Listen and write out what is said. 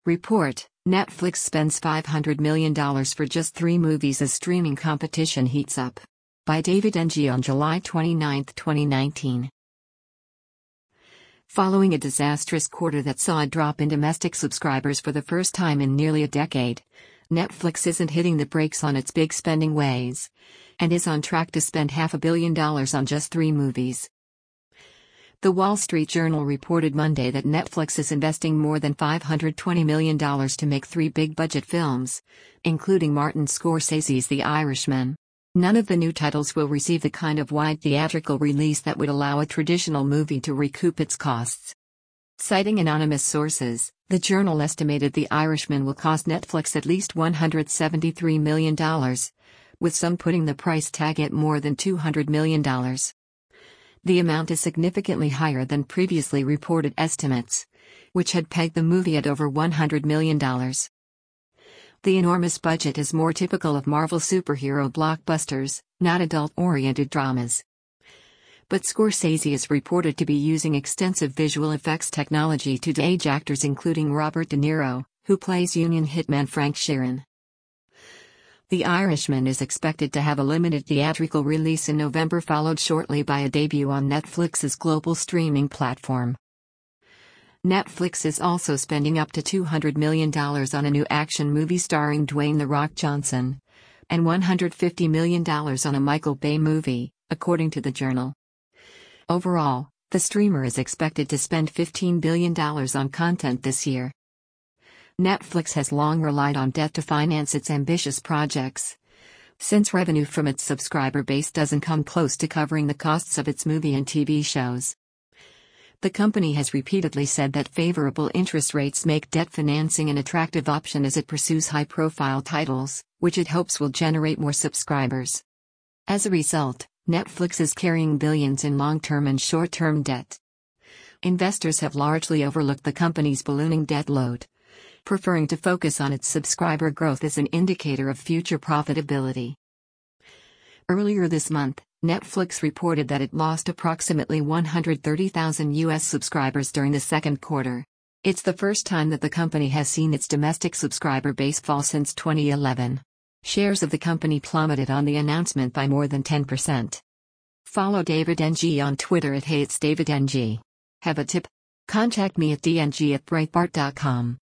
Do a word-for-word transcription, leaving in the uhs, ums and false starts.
Report: Netflix spends five hundred million dollars for just three movies as streaming competition heats up. By David Ng on July twenty-ninth, twenty nineteen. Following a disastrous quarter that saw a drop in domestic subscribers for the first time in nearly a decade, Netflix isn't hitting the brakes on its big spending ways, and is on track to spend half a billion dollars on just three movies. The Wall Street Journal reported Monday that Netflix is investing more than five hundred twenty million dollars to make three big-budget films, including Martin Scorsese's The Irishman. None of the new titles will receive the kind of wide theatrical release that would allow a traditional movie to recoup its costs. Citing anonymous sources, the Journal estimated The Irishman will cost Netflix at least one hundred seventy-three million dollars, with some putting the price tag at more than two hundred million dollars. The amount is significantly higher than previously reported estimates, which had pegged the movie at over one hundred million dollars. The enormous budget is more typical of Marvel superhero blockbusters, not adult-oriented dramas. But Scorsese is reported to be using extensive visual effects technology to de-age actors including Robert De Niro, who plays Union hitman Frank Sheeran. The Irishman is expected to have a limited theatrical release in November, followed shortly by a debut on Netflix's global streaming platform. Netflix is also spending up to two hundred million dollars on a new action movie starring Dwayne "The Rock" Johnson, and one hundred fifty million dollars on a Michael Bay movie, according to the Journal. Overall, the streamer is expected to spend fifteen billion dollars on content this year. Netflix has long relied on debt to finance its ambitious projects, since revenue from its subscriber base doesn't come close to covering the costs of its movie and T V shows. The company has repeatedly said that favorable interest rates make debt financing an attractive option as it pursues high-profile titles, which it hopes will generate more subscribers. As a result, Netflix is carrying billions in long-term and short-term debt. Investors have largely overlooked the company's ballooning debt load, preferring to focus on its subscriber growth as an indicator of future profitability. Earlier this month, Netflix reported that it lost approximately one hundred thirty thousand U S subscribers during the second quarter. It's the first time that the company has seen its domestic subscriber base fall since twenty eleven. Shares of the company plummeted on the announcement by more than ten percent. Follow David Ng on Twitter at Hey It's David Ng. Have a tip? Contact me at d n g at breitbart dot com.